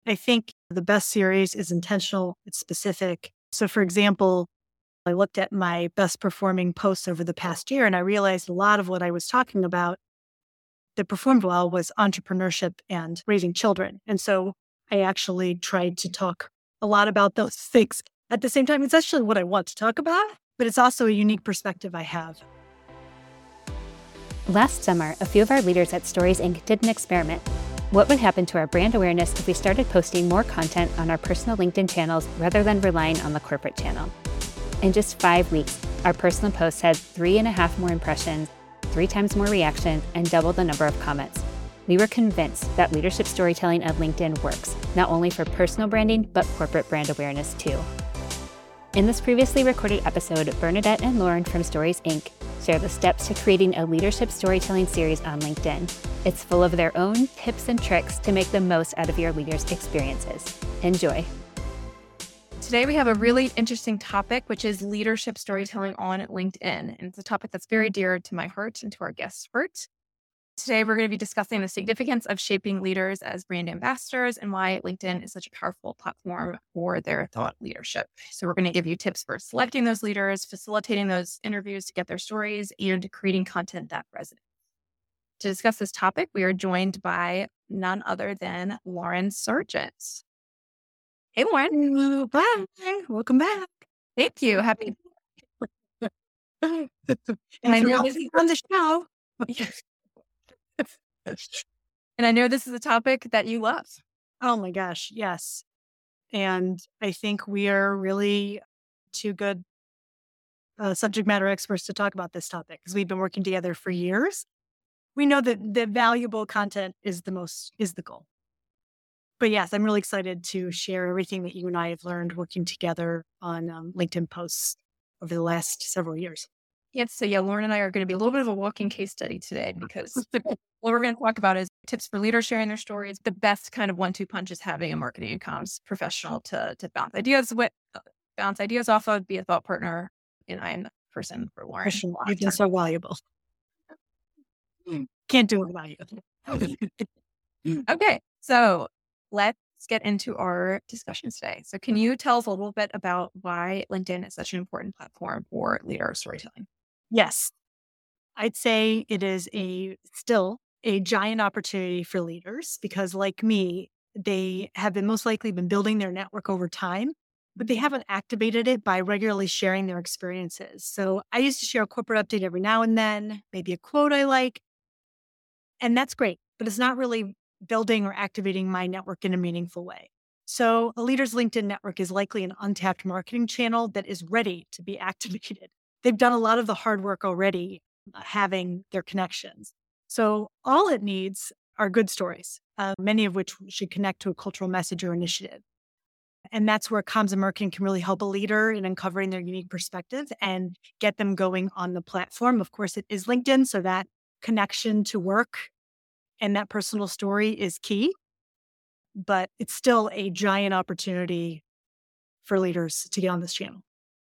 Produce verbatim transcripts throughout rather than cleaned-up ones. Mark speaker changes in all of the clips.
Speaker 1: I think the best series is intentional, it's specific. So for example, I looked at my best performing posts over the past year and I realized a lot of what I was talking about that performed well was entrepreneurship and raising children. And so I actually tried to talk a lot about those things. At the same time, it's actually what I want to talk about, but it's also a unique perspective I have.
Speaker 2: Last summer, a few of our leaders at Stories Incorporated did an experiment. What would happen to our brand awareness if we started posting more content on our personal LinkedIn channels rather than relying on the corporate channel? In just five weeks, our personal posts had three and a half more impressions, three times more reactions, and double the number of comments. We were convinced that leadership storytelling of LinkedIn works, not only for personal branding, but corporate brand awareness too. In this previously recorded episode, Bernadette and Lauren from Stories Incorporated share the steps to creating a leadership storytelling series on LinkedIn. It's full of their own tips and tricks to make the most out of your leaders' experiences. Enjoy.
Speaker 3: Today, we have a really interesting topic, which is leadership storytelling on LinkedIn. And it's a topic that's very dear to my heart and to our guest's heart. Today, we're going to be discussing the significance of shaping leaders as brand ambassadors and why LinkedIn is such a powerful platform for their thought leadership. So we're going to give you tips for selecting those leaders, facilitating those interviews to get their stories, and creating content that resonates. To discuss this topic, we are joined by none other than Lauren Sargent. Hey, Lauren.
Speaker 1: Bye. Welcome back.
Speaker 3: Thank you. Happy.
Speaker 1: And I know this is on the show.
Speaker 3: And I know this is a topic that you love.
Speaker 1: Oh my gosh, yes. And I think we are really two good uh, subject matter experts to talk about this topic because we've been working together for years. We know that the valuable content is the most, is the goal. But yes, I'm really excited to share everything that you and I have learned working together on um, LinkedIn posts over the last several years.
Speaker 3: Yes. So yeah, Lauren and I are going to be a little bit of a walking case study today because what we're going to talk about is tips for leaders sharing their stories. The best kind of one-two punch is having a marketing and comms professional to to bounce ideas with, bounce ideas off of, be a thought partner. And I'm the person for Lauren.
Speaker 1: You've been so valuable. Can't do it without you.
Speaker 3: Okay, so let's get into our discussion today. So can you tell us a little bit about why LinkedIn is such an important platform for leader storytelling?
Speaker 1: Yes. I'd say it is a still a giant opportunity for leaders because like me, they have been most likely been building their network over time, but they haven't activated it by regularly sharing their experiences. So I used to share a corporate update every now and then, maybe a quote I like, and that's great, but it's not really building or activating my network in a meaningful way. So a leader's LinkedIn network is likely an untapped marketing channel that is ready to be activated. They've done a lot of the hard work already, uh, having their connections. So all it needs are good stories, uh, many of which should connect to a cultural message or initiative. And that's where comms and marketing can really help a leader in uncovering their unique perspective and get them going on the platform. Of course, it is LinkedIn, so that connection to work and that personal story is key, but it's still a giant opportunity for leaders to get on this channel.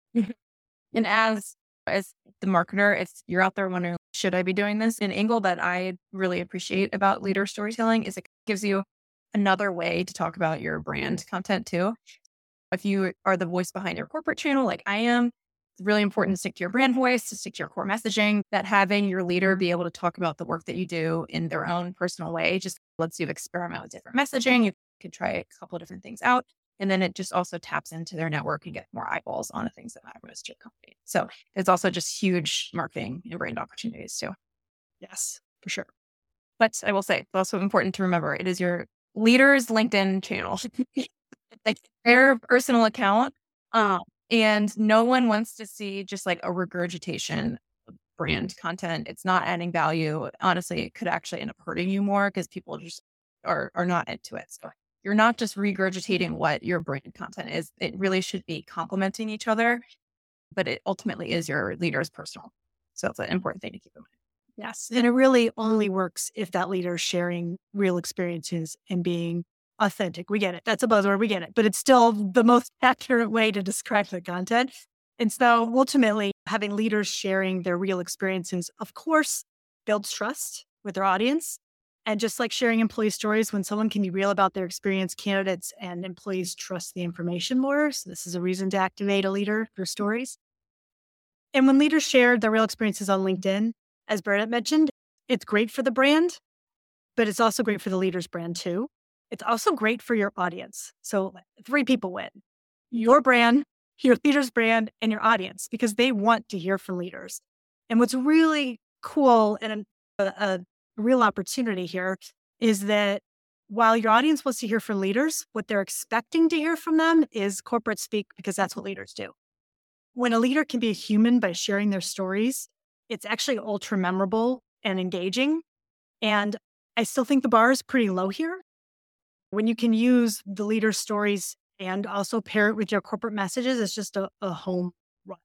Speaker 3: And as as the marketer, if you're out there wondering, should I be doing this? An angle that I really appreciate about leader storytelling is it gives you another way to talk about your brand content too. If you are the voice behind your corporate channel, like I am, it's really important to stick to your brand voice, to stick to your core messaging, that having your leader be able to talk about the work that you do in their own personal way just lets you experiment with different messaging. You could try a couple of different things out. And then it just also taps into their network and get more eyeballs on the things that matter most to your company. So it's also just huge marketing and brand opportunities too.
Speaker 1: Yes, for sure.
Speaker 3: But I will say, it's also important to remember, it is your leader's LinkedIn channel, like their personal account. Um, and no one wants to see just like a regurgitation of brand content. It's not adding value. Honestly, it could actually end up hurting you more because people just are, are not into it. So you're not just regurgitating what your brand content is. It really should be complementing each other, but it ultimately is your leader's personal. So it's an important thing to keep in mind.
Speaker 1: Yes. And it really only works if that leader is sharing real experiences and being authentic. We get it. That's a buzzword. We get it. But it's still the most accurate way to describe the content. And so ultimately, having leaders sharing their real experiences, of course, builds trust with their audience. And just like sharing employee stories, when someone can be real about their experience, candidates and employees trust the information more. So this is a reason to activate a leader for stories. And when leaders share their real experiences on LinkedIn, as Bernadette mentioned, it's great for the brand, but it's also great for the leader's brand too. It's also great for your audience. So three people win: your brand, your leader's brand, and your audience, because they want to hear from leaders. And what's really cool and a, a real opportunity here is that while your audience wants to hear from leaders, what they're expecting to hear from them is corporate speak, because that's what leaders do. When a leader can be a human by sharing their stories, it's actually ultra memorable and engaging. And I still think the bar is pretty low here. When you can use the leader's stories and also pair it with your corporate messages, it's just a, a home run.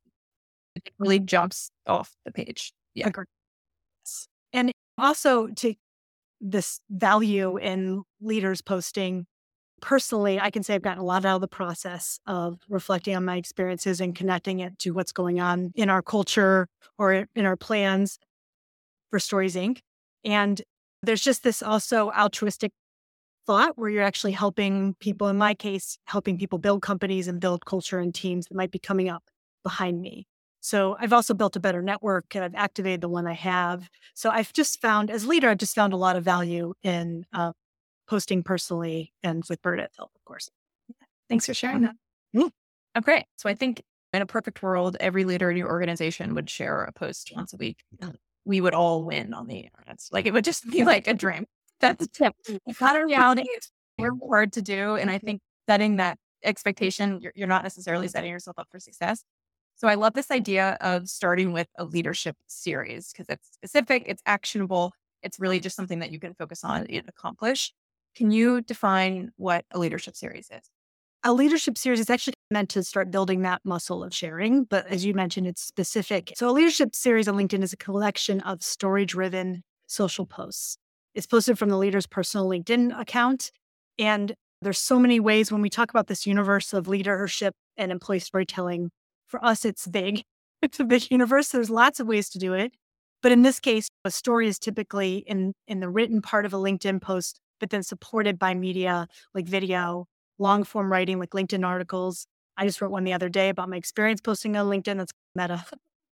Speaker 3: It really jumps off the page. Yeah.
Speaker 1: Agreed. Yes. And also to this value in leaders posting, personally, I can say I've gotten a lot out of the process of reflecting on my experiences and connecting it to what's going on in our culture or in our plans for Stories Incorporated. And there's just this also altruistic thought where you're actually helping people, in my case, helping people build companies and build culture and teams that might be coming up behind me. So I've also built a better network, and I've activated the one I have. So I've just found, as a leader, I've just found a lot of value in uh, posting personally and with Bernadette, of course.
Speaker 3: Thanks for sharing that.
Speaker 1: Mm.
Speaker 3: Okay. So I think in a perfect world, every leader in your organization would share a post once a week. We would all win on the internet. Like, it would just be like a dream. That's not a reality. It's very hard to do. And I think setting that expectation, you're, you're not necessarily setting yourself up for success. So I love this idea of starting with a leadership series, because it's specific, it's actionable, it's really just something that you can focus on and accomplish. Can you define what a leadership series is?
Speaker 1: A leadership series is actually meant to start building that muscle of sharing. But as you mentioned, it's specific. So a leadership series on LinkedIn is a collection of story-driven social posts. It's posted from the leader's personal LinkedIn account. And there's so many ways when we talk about this universe of leadership and employee storytelling. For us, it's big. It's a big universe. There's lots of ways to do it. But in this case, a story is typically in, in the written part of a LinkedIn post, but then supported by media like video, long form writing like LinkedIn articles. I just wrote one the other day about my experience posting on LinkedIn. That's meta.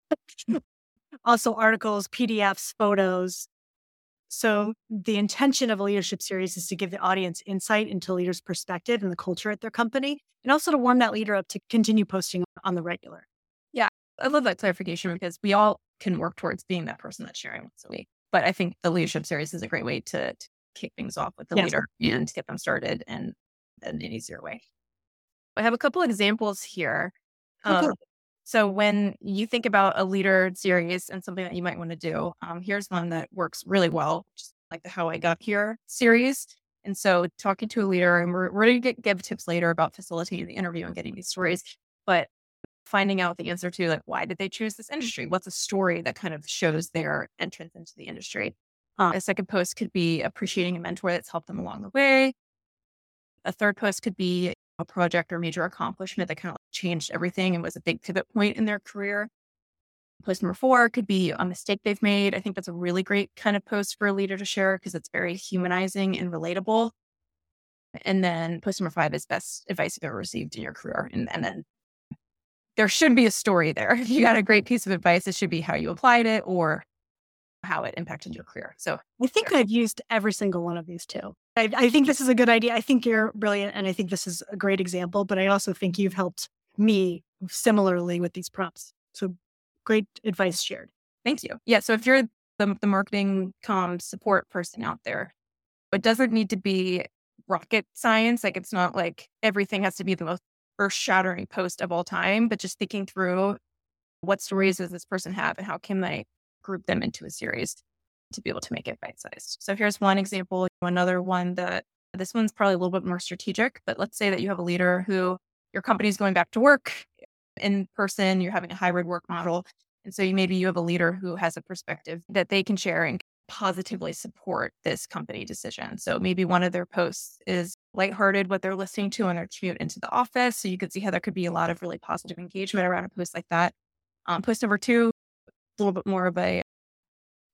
Speaker 1: Also articles, P D Fs, photos. So the intention of a leadership series is to give the audience insight into leaders' perspective and the culture at their company, and also to warm that leader up to continue posting on the regular.
Speaker 3: Yeah, I love that clarification, because we all can work towards being that person that's sharing once a week. But I think the leadership series is a great way to, to kick things off with the
Speaker 1: Yes.
Speaker 3: leader and get them started in, in an easier way. I have a couple examples here. Um,
Speaker 1: Okay.
Speaker 3: So when you think about a leader series and something that you might want to do, um, here's one that works really well, just like the How I Got Here series. And so talking to a leader, and we're, we're going to get, give tips later about facilitating the interview and getting these stories, but finding out the answer to, like, why did they choose this industry? What's a story that kind of shows their entrance into the industry? Uh, a second post could be appreciating a mentor that's helped them along the way. A third post could be a project or major accomplishment that kind of changed everything and was a big pivot point in their career. Post number four could be a mistake they've made. I think that's a really great kind of post for a leader to share, because it's very humanizing and relatable. And then post number five is best advice you've ever received in your career. And, and then there should be a story there. If you got a great piece of advice, it should be how you applied it or how it impacted your career. So
Speaker 1: I think I've used every single one of these too. I, I think this is a good idea. I think you're brilliant, and I think this is a great example, but I also think you've helped me similarly with these prompts. So great advice shared.
Speaker 3: thank you. Yeah. So if you're the, the marketing comms support person out there, it doesn't need to be rocket science. Like, it's not like everything has to be the most earth-shattering post of all time, but just thinking through what stories does this person have and how can I group them into a series to be able to make it bite-sized. So here's one example. Another one that this one's probably a little bit more strategic, but let's say that you have a leader who your company's going back to work in person, you're having a hybrid work model. And so you, maybe you have a leader who has a perspective that they can share and positively support this company decision. So maybe one of their posts is lighthearted what they're listening to on their commute into the office. So you could see how there could be a lot of really positive engagement around a post like that. Um, post number two, a little bit more of a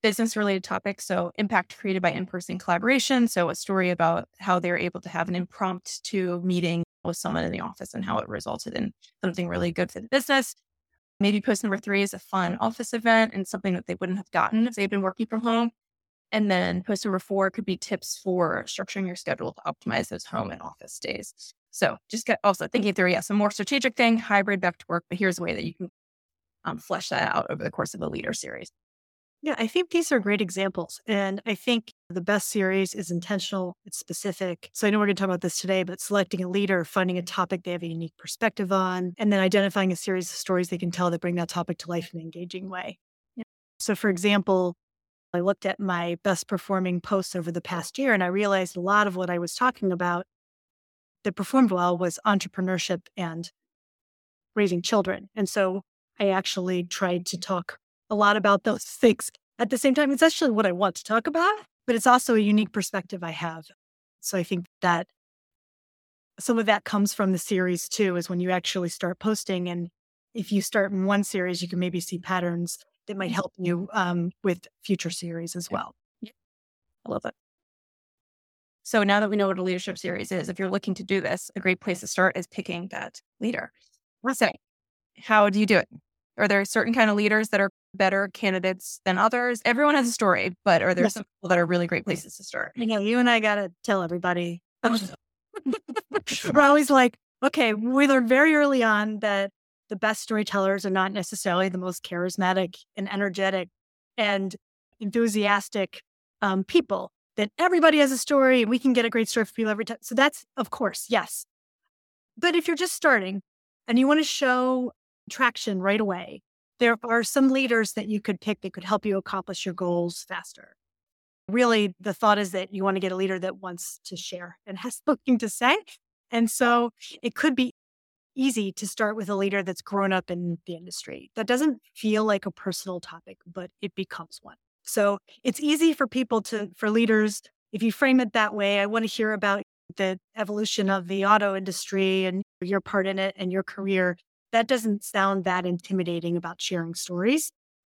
Speaker 3: business related topics. So impact created by in-person collaboration. So a story about how they're able to have an impromptu meeting with someone in the office and how it resulted in something really good for the business. Maybe post number three is a fun office event and something that they wouldn't have gotten if they'd been working from home. And then post number four could be tips for structuring your schedule to optimize those home and office days. So just get also thinking through, yeah, some more strategic thing, hybrid back to work, but here's a way that you can um, flesh that out over the course of the leader series.
Speaker 1: Yeah, I think these are great examples. And I think the best series is intentional, it's specific. So I know we're going to talk about this today, but selecting a leader, finding a topic they have a unique perspective on, and then identifying a series of stories they can tell that bring that topic to life in an engaging way. Yeah. So for example, I looked at my best performing posts over the past year, and I realized a lot of what I was talking about that performed well was entrepreneurship and raising children. And so I actually tried to talk a lot about those things at the same time. It's actually what I want to talk about, but it's also a unique perspective I have. So I think that some of that comes from the series too, is when you actually start posting. And if you start in one series, you can maybe see patterns that might help you um, with future series as well.
Speaker 3: Yeah. I love it. So now that we know what a leadership series is, if you're looking to do this, a great place to start is picking that leader. So how do you do it? Are there certain kind of leaders that are better candidates than others? Everyone has a story, but are there
Speaker 1: Yes.
Speaker 3: some people that are really great places to start?
Speaker 1: You know, you and I got to tell everybody. We're always like, okay, we learned very early on that the best storytellers are not necessarily the most charismatic and energetic and enthusiastic um, people, that everybody has a story and we can get a great story for people every time. So that's, of course, yes. But if you're just starting and you want to show traction right away, there are some leaders that you could pick that could help you accomplish your goals faster. Really, the thought is that you want to get a leader that wants to share and has something to say. And so it could be easy to start with a leader that's grown up in the industry. That doesn't feel like a personal topic, but it becomes one. So it's easy for people to, for leaders, if you frame it that way, I want to hear about the evolution of the auto industry and your part in it and your career. That doesn't sound that intimidating about sharing stories.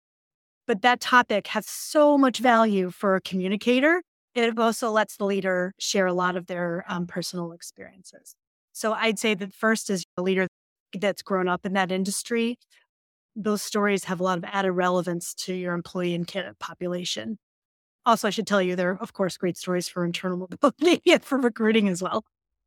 Speaker 1: But that topic has so much value for a communicator. It also lets the leader share a lot of their um, personal experiences. So I'd say that first is a leader that's grown up in that industry. Those stories have a lot of added relevance to your employee and candidate population. Also, I should tell you, there are, of course, great stories for internal mobility and for recruiting as well.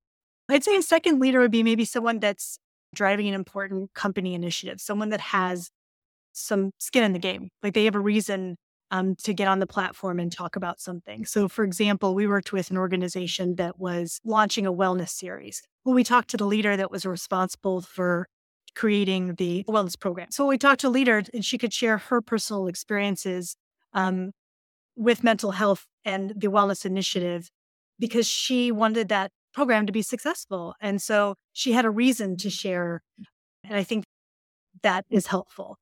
Speaker 1: I'd say a second leader would be maybe someone that's driving an important company initiative, someone that has some skin in the game. Like they have a reason um, to get on the platform and talk about something. So for example, we worked with an organization that was launching a wellness series. Well, we talked to the leader that was responsible for creating the wellness program. So we talked to a leader and she could share her personal experiences um, with mental health and the wellness initiative because she wanted that program to be successful. And so she had a reason to share. And I think that is helpful.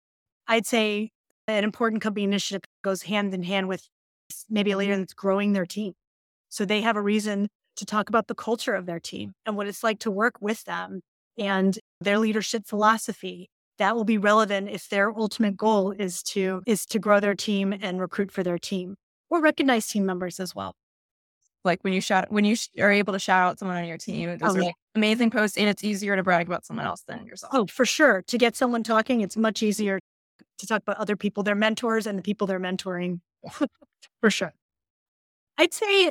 Speaker 1: I'd say an important company initiative goes hand in hand with maybe a leader that's growing their team. So they have a reason to talk about the culture of their team and what it's like to work with them and their leadership philosophy. That will be relevant if their ultimate goal is to is to grow their team and recruit for their team or recognize team members as well.
Speaker 3: Like when you shout, when you sh- are able to shout out someone on your team, those
Speaker 1: Oh,
Speaker 3: are
Speaker 1: yeah.
Speaker 3: like amazing posts, and it's easier to brag about someone else than yourself.
Speaker 1: Oh, for sure. To get someone talking, it's much easier to talk about other people, their mentors and the people they're mentoring. For sure. I'd say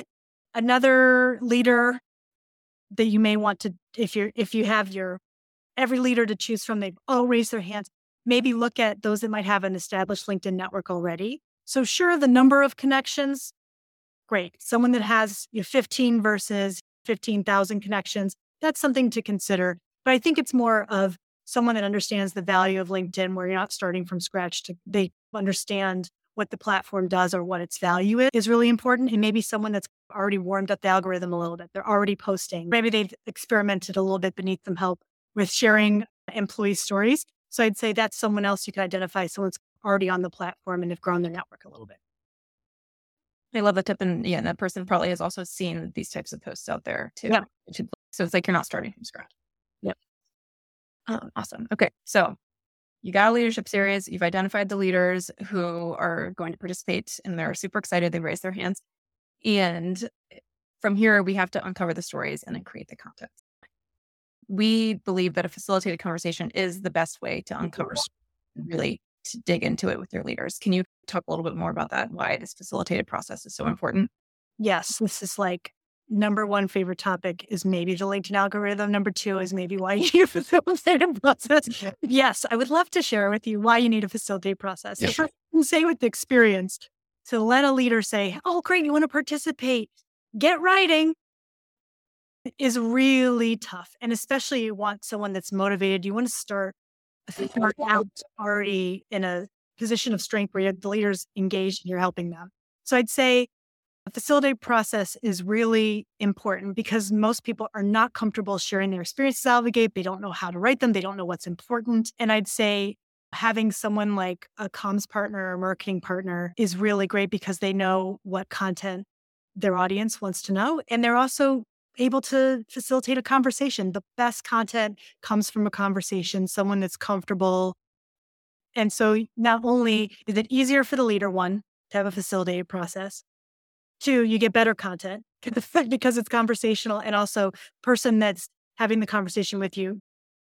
Speaker 1: another leader that you may want to, if you're, if you have your, every leader to choose from, they've all raised their hands, maybe look at those that might have an established LinkedIn network already. So sure, the number of connections, great. Someone that has you know, fifteen versus fifteen thousand connections, that's something to consider. But I think it's more of someone that understands the value of LinkedIn where you're not starting from scratch. To They understand what the platform does or what its value is, is really important. And maybe someone that's already warmed up the algorithm a little bit. They're already posting. Maybe they've experimented a little bit, but need some help with sharing employee stories. So I'd say that's someone else you can identify, someone that's already on the platform and have grown their network a little bit.
Speaker 3: I love that tip. And yeah, that person probably has also seen these types of posts out there too.
Speaker 1: Yeah.
Speaker 3: So it's like you're not starting from scratch.
Speaker 1: Yep.
Speaker 3: Oh, awesome. Okay. So you got a leadership series, you've identified the leaders who are going to participate, and they're super excited, they raise their hands. And from here, we have to uncover the stories and then create the content. We believe that a facilitated conversation is the best way to uncover, really to dig into it with your leaders. Can you talk a little bit more about that? Why this facilitated process is so important?
Speaker 1: Yes, this is like number one favorite topic is maybe the LinkedIn algorithm. Number two is maybe why you need a facilitated process. Yes, I would love to share with you why you need a facilitated process.
Speaker 3: Yeah.
Speaker 1: So first, say with experience, to let a leader say, oh, great, you want to participate, get writing, is really tough. And especially you want someone that's motivated. You want to start, start out already in a position of strength where the leader's engaged and you're helping them. So I'd say a facilitated process is really important because most people are not comfortable sharing their experiences out of the gate. They don't know how to write them. They don't know what's important. And I'd say having someone like a comms partner or marketing partner is really great because they know what content their audience wants to know. And they're also able to facilitate a conversation. The best content comes from a conversation, someone that's comfortable. And so not only is it easier for the leader, one, to have a facilitated process, two, you get better content because it's conversational, and also person that's having the conversation with you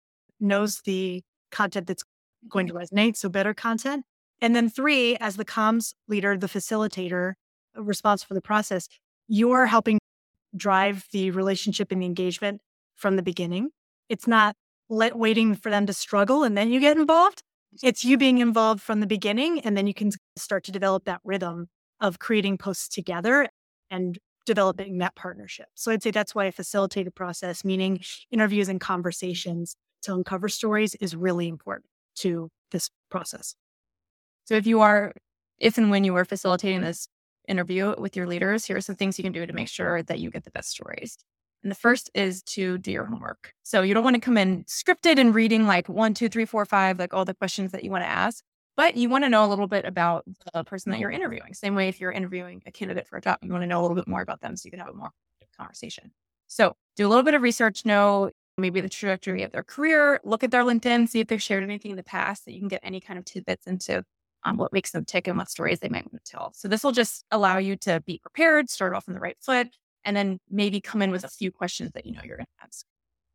Speaker 1: knows the content that's going to resonate, so better content. And then three, as the comms leader, the facilitator responsible for the process, you're helping drive the relationship and the engagement from the beginning. It's not let, waiting for them to struggle and then you get involved. It's you being involved from the beginning, and then you can start to develop that rhythm of creating posts together and developing that partnership. So I'd say that's why a facilitated process, meaning interviews and conversations to uncover stories, is really important to this process.
Speaker 3: So if you are, if and when you are facilitating this interview with your leaders, here are some things you can do to make sure that you get the best stories. And the first is to do your homework. So you don't want to come in scripted and reading like one, two, three, four, five, like all the questions that you want to ask, but you want to know a little bit about the person that you're interviewing. Same way if you're interviewing a candidate for a job, you want to know a little bit more about them so you can have a more conversation. So do a little bit of research, know maybe the trajectory of their career, look at their LinkedIn, see if they've shared anything in the past that you can get any kind of tidbits into um, what makes them tick and what stories they might want to tell. So this will just allow you to be prepared, start off on the right foot, and then maybe come in with a few questions that you know you're going to ask.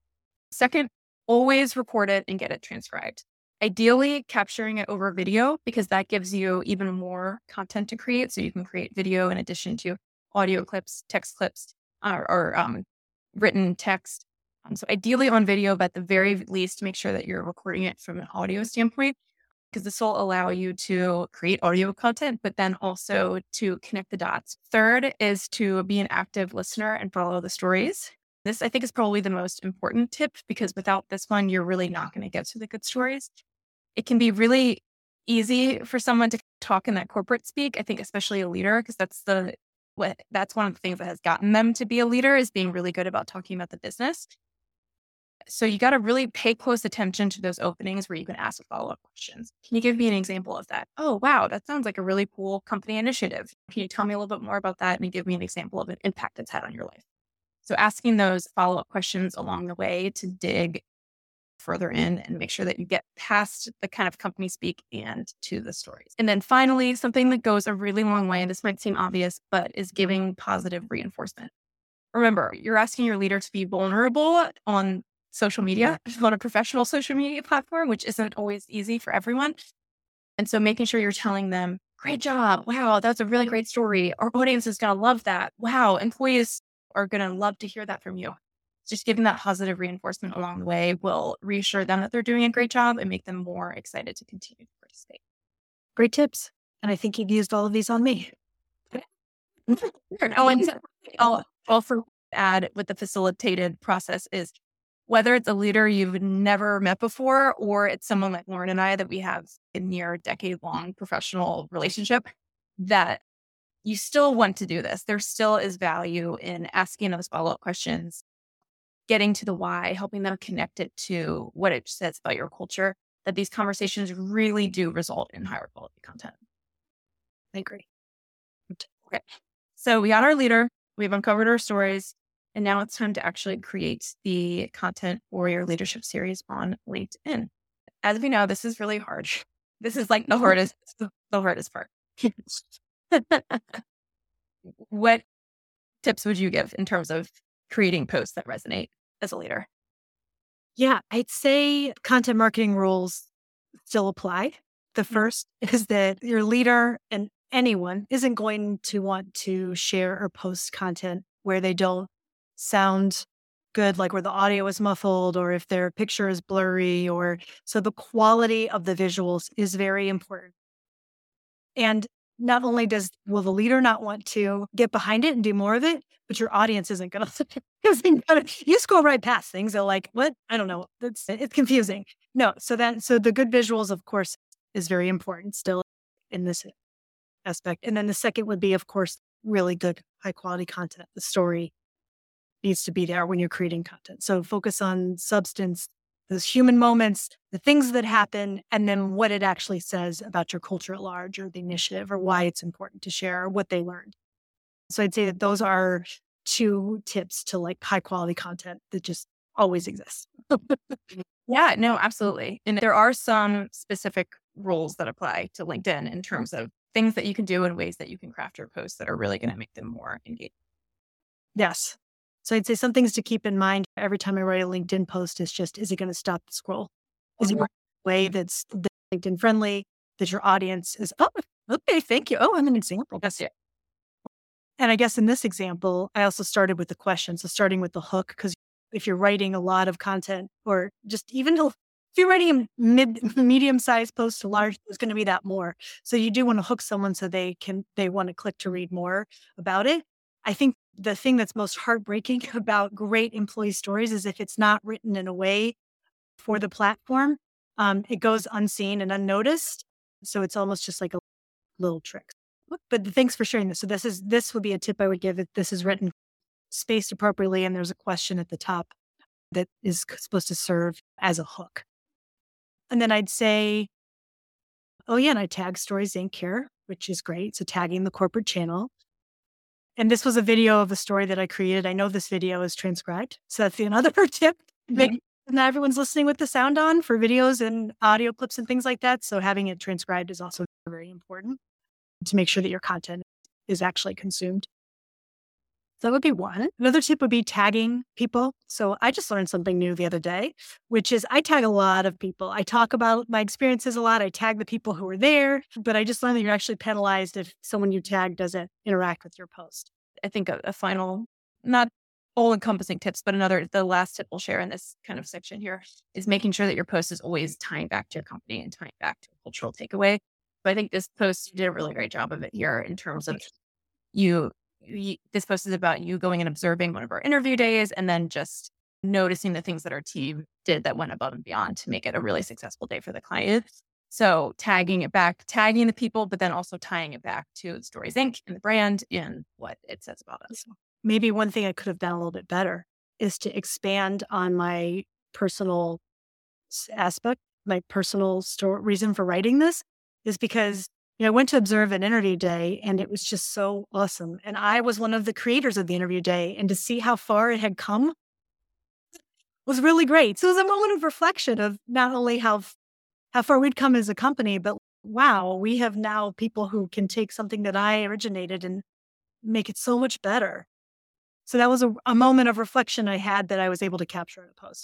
Speaker 3: Second, always record it and get it transcribed. Ideally, capturing it over video, because that gives you even more content to create. So you can create video in addition to audio clips, text clips, or, or um, written text. Um, so ideally on video, but at the very least, make sure that you're recording it from an audio standpoint, because this will allow you to create audio content, but then also to connect the dots. Third is to be an active listener and follow the stories. This, I think, is probably the most important tip, because without this one, you're really not going to get to the good stories. It can be really easy for someone to talk in that corporate speak. I think especially a leader, because that's the what that's one of the things that has gotten them to be a leader, is being really good about talking about the business. So you got to really pay close attention to those openings where you can ask follow-up questions. Can you give me an example of that? Oh, wow, that sounds like a really cool company initiative. Can you tell me a little bit more about that and give me an example of an impact it's had on your life? So asking those follow-up questions along the way to dig further in and make sure that you get past the kind of company speak and to the stories. And then finally, something that goes a really long way, and this might seem obvious, but is giving positive reinforcement. Remember, you're asking your leader to be vulnerable on social media, on a professional social media platform, which isn't always easy for everyone. And so making sure you're telling them, great job. Wow, that's a really great story. Our audience is going to love that. Wow, employees are going to love to hear that from you. Just giving that positive reinforcement along the way will reassure them that they're doing a great job and make them more excited to continue to participate.
Speaker 1: Great tips. And I think you've used all of these on me.
Speaker 3: Oh, and I'll also add with the facilitated process is whether it's a leader you've never met before, or it's someone like Lauren and I that we have a near decade-long professional relationship, that you still want to do this. There still is value in asking those follow-up questions, getting to the why, helping them connect it to what it says about your culture, that these conversations really do result in higher quality content.
Speaker 1: I agree.
Speaker 3: Okay. So we got our leader, we've uncovered our stories, and now it's time to actually create the content for your leadership series on LinkedIn. as we know, this is really hard. This is like the hardest, the hardest part. What tips would you give in terms of creating posts that resonate as a leader?
Speaker 1: Yeah, I'd say content marketing rules still apply. The first is that your leader and anyone isn't going to want to share or post content where they don't sound good, like where the audio is muffled or if their picture is blurry, or so the quality of the visuals is very important. And not only does will the leader not want to get behind it and do more of it, but your audience isn't going to. You scroll right past things. They're like, "What? I don't know." That's it's confusing. No, so that so the good visuals, of course, is very important still in this aspect. And then the second would be, of course, really good high quality content. The story needs to be there when you're creating content. So focus on substance, those human moments, the things that happen, and then what it actually says about your culture at large or the initiative or why it's important to share or what they learned. So I'd say that those are two tips to like high quality content that just always exists.
Speaker 3: Yeah, no, absolutely. And there are some specific rules that apply to LinkedIn in terms of things that you can do and ways that you can craft your posts that are really going to make them more engaging.
Speaker 1: Yes. So I'd say some things to keep in mind every time I write a LinkedIn post is just, is it going to stop the scroll? Is it a way that's LinkedIn friendly, that your audience is, oh, okay, thank you. Oh, I'm an example.
Speaker 3: That's it.
Speaker 1: And I guess in this example, I also started with the question. So starting with the hook, because if you're writing a lot of content or just even if you're writing a mid, medium-sized post to large, there's going to be that more. So you do want to hook someone so they can, they want to click to read more about it. I think the thing that's most heartbreaking about great employee stories is if it's not written in a way for the platform, um, it goes unseen and unnoticed. So it's almost just like a little trick. But thanks for sharing this. So this is, this would be a tip I would give if this is written spaced appropriately and there's a question at the top that is supposed to serve as a hook. And then I'd say, oh yeah, and I tag Stories Incorporated here, which is great. So tagging the corporate channel. And this was a video of a story that I created. I know this video is transcribed. So that's another tip. Mm-hmm. Not everyone's listening with the sound on for videos and audio clips and things like that. So having it transcribed is also very important to make sure that your content is actually consumed. So that would be one. Another tip would be tagging people. So I just learned something new the other day, which is I tag a lot of people. I talk about my experiences a lot. I tag the people who are there, but I just learned that you're actually penalized if someone you tag doesn't interact with your post.
Speaker 3: I think a, a final, not all encompassing tips, but another, the last tip we'll share in this kind of section here is making sure that your post is always tying back to your company and tying back to a cultural takeaway. But I think this post, you did a really great job of it here in terms of you, you this post is about you going and observing one of our interview days and then just noticing the things that our team did that went above and beyond to make it a really successful day for the client. So tagging it back, tagging the people, but then also tying it back to Stories Incorporated and the brand and what it says about us.
Speaker 1: Maybe one thing I could have done a little bit better is to expand on my personal aspect, my personal story, reason for writing this is because, you know, I went to observe an interview day and it was just so awesome. And I was one of the creators of the interview day, and to see how far it had come was really great. So it was a moment of reflection of not only how how far we'd come as a company, but wow, we have now people who can take something that I originated and make it so much better. So that was a, a moment of reflection I had that I was able to capture in a post.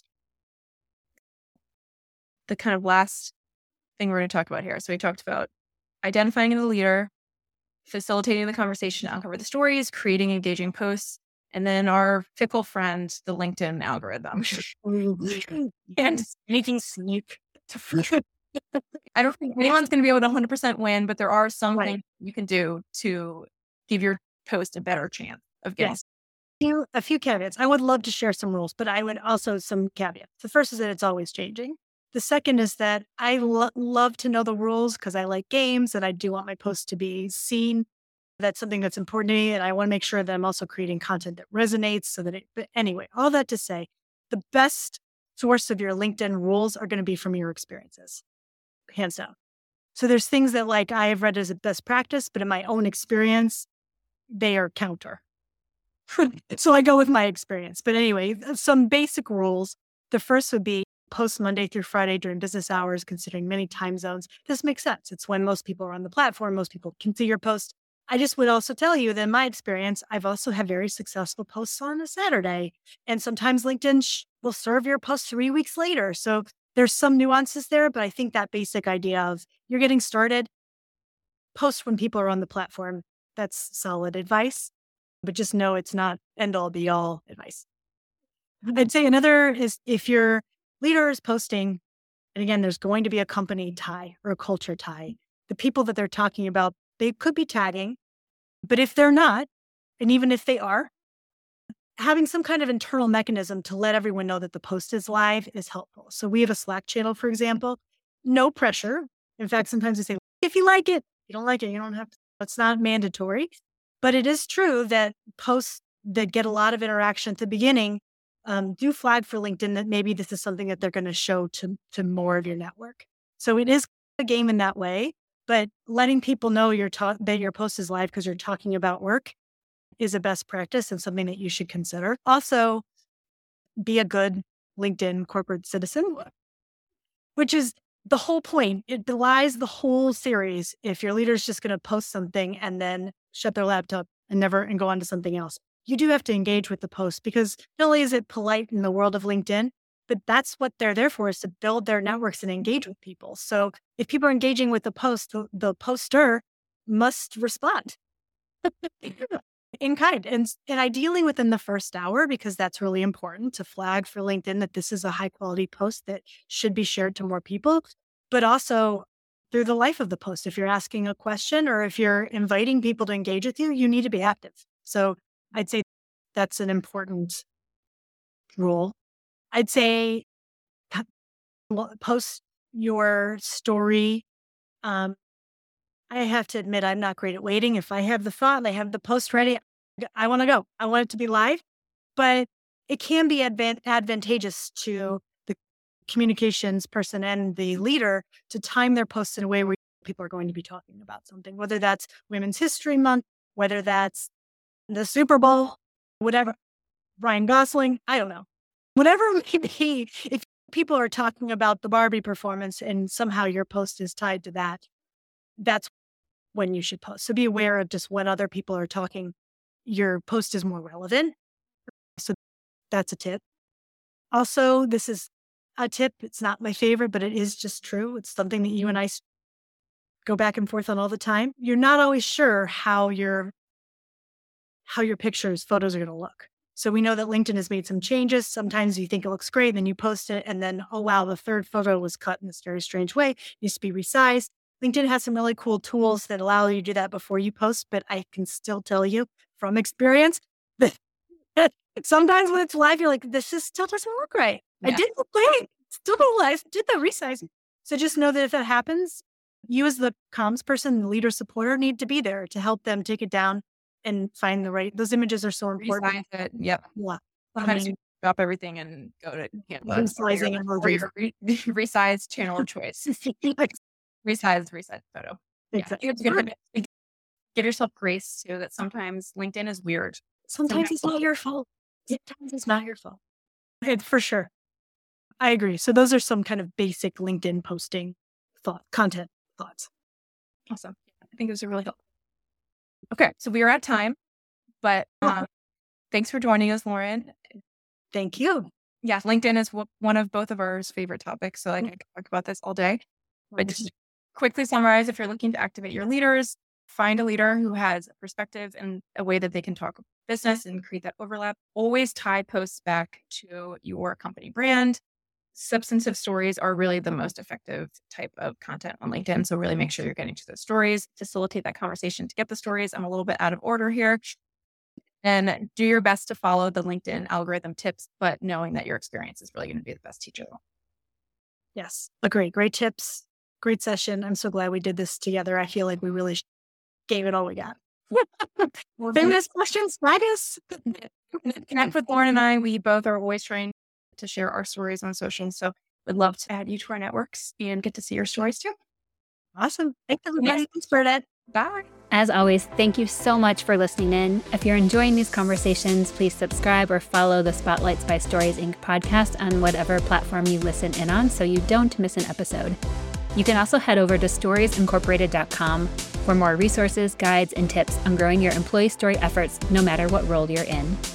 Speaker 3: The kind of last thing we're going to talk about here. So we talked about identifying the leader, facilitating the conversation to uncover the stories, creating engaging posts, and then our fickle friend, the LinkedIn algorithm. And making sneak. I don't think anyone's going to be able to one hundred percent win, but there are some right. things you can do to give your post a better chance of getting.
Speaker 1: Yes. A few caveats. I would love to share some rules, but I would also some caveats. The first is that it's always changing. The second is that I lo- love to know the rules because I like games and I do want my posts to be seen. That's something that's important to me. And I want to make sure that I'm also creating content that resonates so that it, but anyway, all that to say, the best source of your LinkedIn rules are going to be from your experiences, hands down. So there's things that like I have read as a best practice, but in my own experience, they are counter. So I go with my experience. But anyway, some basic rules. The first would be post Monday through Friday during business hours, considering many time zones. This makes sense. It's when most people are on the platform. Most people can see your post. I just would also tell you that in my experience, I've also had very successful posts on a Saturday. And sometimes LinkedIn sh- will serve your post three weeks later. So there's some nuances there, but I think that basic idea of you're getting started, post when people are on the platform, that's solid advice. But just know it's not end all be all advice. I'd say another is if your leader is posting, and again, there's going to be a company tie or a culture tie. The people that they're talking about, they could be tagging, but if they're not, and even if they are, having some kind of internal mechanism to let everyone know that the post is live is helpful. So we have a Slack channel, for example, no pressure. In fact, sometimes we say, if you like it, you don't like it, you don't have to, it's not mandatory. But it is true that posts that get a lot of interaction at the beginning um, do flag for LinkedIn that maybe this is something that they're going to show to, to more of your network. So it is a game in that way, but letting people know you're ta- that your post is live because you're talking about work is a best practice and something that you should consider. Also, be a good LinkedIn corporate citizen, which is the whole point. It belies the whole series if your leader is just going to post something and then shut their laptop and never and go on to something else. You do have to engage with the post because not only is it polite in the world of LinkedIn, but that's what they're there for, is to build their networks and engage with people. So if people are engaging with the post, the, the poster must respond in kind. And, and ideally within the first hour, because that's really important to flag for LinkedIn that this is a high quality post that should be shared to more people, but also through the life of the post. If you're asking a question or if you're inviting people to engage with you, you need to be active. So I'd say that's an important rule. I'd say post your story. Um, I have to admit, I'm not great at waiting. If I have the thought and I have the post ready, I want to go. I want it to be live, but it can be advan- advantageous to the communications person and the leader to time their posts in a way where people are going to be talking about something, whether that's Women's History Month, whether that's the Super Bowl, whatever, Ryan Gosling, I don't know. Whatever it may be, if people are talking about the Barbie performance and somehow your post is tied to that, that's when you should post. So be aware of just when other people are talking, your post is more relevant. So that's a tip. Also, this is a tip. It's not my favorite, but it is just true. It's something that you and I go back and forth on all the time. You're not always sure how your how your pictures, photos are going to look. So we know that LinkedIn has made some changes. Sometimes you think it looks great, then you post it, and then, oh, wow, the third photo was cut in this very strange way. It needs to be resized. LinkedIn has some really cool tools that allow you to do that before you post, but I can still tell you from experience that sometimes when it's live, you're like, this just still doesn't look right. Yeah. I did the great, still don't live, did the resizing. So just know that if that happens, you as the comms person, the leader supporter need to be there to help them take it down and find the right, those images are so important.
Speaker 3: Resize it. Yep.
Speaker 1: Yeah.
Speaker 3: Sometimes I mean, you drop everything and go to Canva.
Speaker 1: Resizing and
Speaker 3: or your re- resize channel of choice. Resize, resize photo.
Speaker 1: Exactly.
Speaker 3: Yeah. Give yourself grace too, that sometimes LinkedIn is weird.
Speaker 1: Sometimes, sometimes it's not your fault. Sometimes it's not your fault. Okay, for sure. I agree. So those are some kind of basic LinkedIn posting thought, content thoughts.
Speaker 3: Awesome. I think those are really helpful. Okay, so we are at time, but um, thanks for joining us, Lauren.
Speaker 1: Thank you.
Speaker 3: Yeah, LinkedIn is w- one of both of our favorite topics, so like, I could talk about this all day. But just quickly summarize, if you're looking to activate your leaders, find a leader who has a perspective and a way that they can talk business and create that overlap. Always tie posts back to your company brand. Substantive stories are really the most effective type of content on LinkedIn. So really make sure you're getting to those stories, facilitate that conversation to get the stories. I'm a little bit out of order here. And do your best to follow the LinkedIn algorithm tips, but knowing that your experience is really going to be the best teacher.
Speaker 1: Yes, agree. Great tips. Great session. I'm so glad we did this together. I feel like we really gave it all we got. Famous questions, right?
Speaker 3: Connect with Lauren and I. We both are always trying to share our stories on social. So we'd love to add you to our networks and get to see your stories too.
Speaker 1: Awesome. Thanks, everybody. Thanks, Bernadette.
Speaker 3: Bye.
Speaker 2: As always, thank you so much for listening in. If you're enjoying these conversations, please subscribe or follow the Spotlights by Stories, Incorporated podcast on whatever platform you listen in on so you don't miss an episode. You can also head over to stories incorporated dot com for more resources, guides, and tips on growing your employee story efforts no matter what role you're in.